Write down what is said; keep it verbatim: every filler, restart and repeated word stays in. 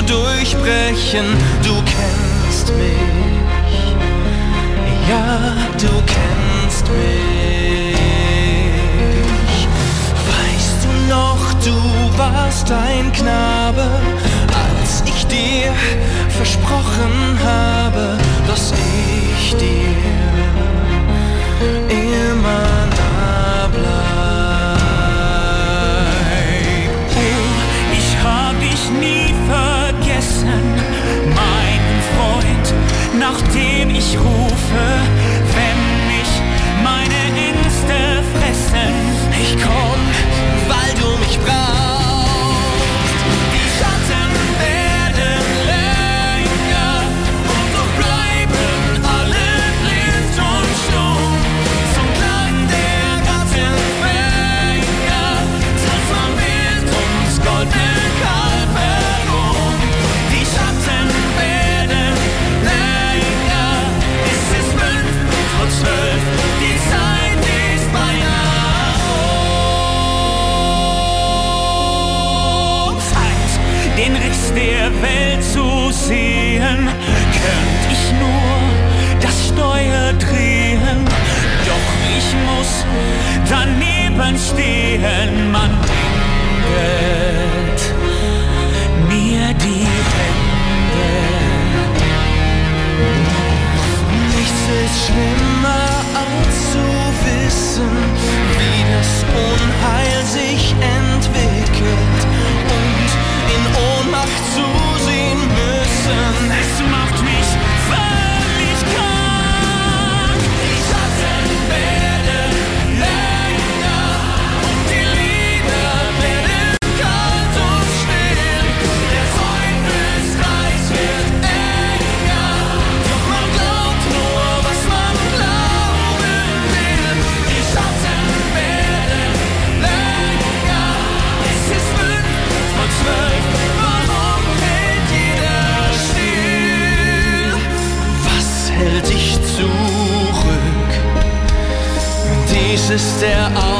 durchbrechen. Du kennst mich, ja, du kennst mich. Weißt du noch, du warst ein Knabe, als ich dir versprochen habe, dass ich dir immer nah bleib. Oh, ich hab dich nie vergessen, meinen Freund, nach dem ich rufe, wenn mich meine Ängste fressen. Ich komm, weil du mich brauchst. Die Schatten werden länger und doch bleiben alle blind und stumm. Zum Klang der Rattenfänger tanzt man wild ums goldene Kalb herum. Die Schatten werden länger, es ist fünf vor zwölf, die Zeit ist beinahe um. Zeit, den Riss der Welt zu sehen, könnt ich nur das Steuer drehen. Doch ich muss daneben stehen, man bindet mir die Hände. Nichts ist schlimmer als zu wissen, wie das Unheil sich entwickelt und in Ohnmacht zusehen müssen. Es macht mich völlig krank. Die Schatten werden länger und die Lieder werden kalt und still. Der Teufelskreis wird enger, doch man glaubt nur, was man glauben will. Die Schatten werden länger, es ist fünf vor zwölf, warum hält jeder still? Was hält dich zurück? Dies ist der Augenblick,